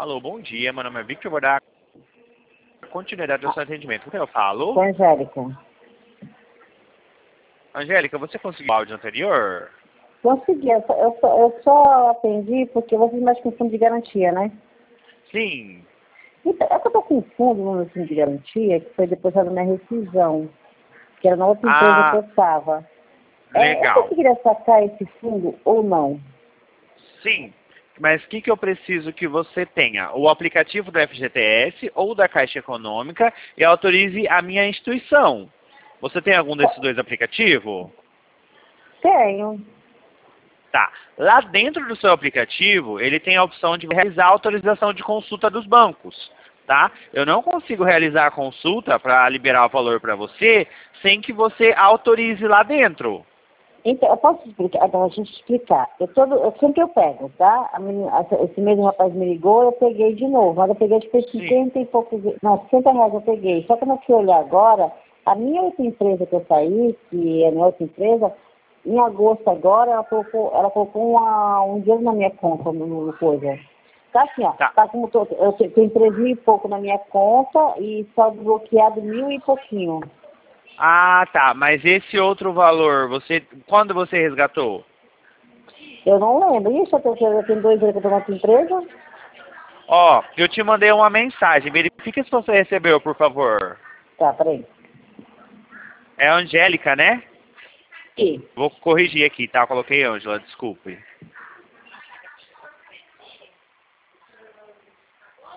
Alô, bom dia. Meu nome é Victor, vou dar continuidade ao seu atendimento. Com quem eu falo? Com a Angélica. Angélica, você conseguiu o áudio anterior? Consegui, eu só atendi porque vocês mexem com fundo de garantia, né? Sim. Então, é que eu tô com um fundo no meu fundo de garantia que foi depositado na rescisão, que era na outra empresa que eu estava. Eu Legal. conseguiria sacar esse fundo ou não? Sim. Mas o que eu preciso que você tenha? O aplicativo do FGTS ou da Caixa Econômica e autorize a minha instituição. Você tem algum desses dois aplicativos? Tenho. Tá. Lá dentro do seu aplicativo, ele tem a opção de realizar a autorização de consulta dos bancos. Tá? Eu não consigo realizar a consulta para liberar o valor para você sem que você autorize lá dentro. Então, eu posso explicar, então, a gente explicar. Sempre eu pego, tá? Esse mesmo rapaz me ligou, eu peguei de novo. Mas eu peguei, acho que foi 50 e poucos, não, 60 reais eu peguei. Só que quando eu fui olhar agora, a minha outra empresa que eu saí, que é a minha outra empresa, em agosto agora, ela colocou um dinheiro na minha conta, no coisa. Tá assim, ó, Tá. tá como eu tenho 3 mil e pouco na minha conta e só bloqueado 1.000 e pouquinho. Ah, tá. Mas esse outro valor, quando você resgatou? Eu não lembro. Ixi, eu tenho 2 anos que eu tô nessa empresa. Ó, eu te mandei uma mensagem. Verifica se você recebeu, por favor. Tá, peraí. É a Angélica, né? E Vou corrigir aqui, tá? Eu coloquei Ângela, desculpe.